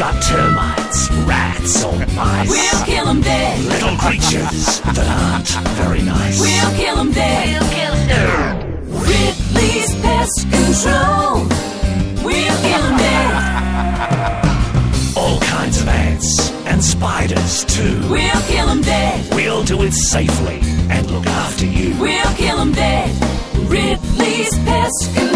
got termites, rats or mice. We'll kill them dead. Little creatures that aren't very nice. We'll kill them dead. We'll kill them dead. Ridley's Pest Control. We'll kill them dead. All kinds of ants and spiders too. We'll kill them dead. We'll do it safely and look after you. We'll kill them dead. Ridley's Pest Control.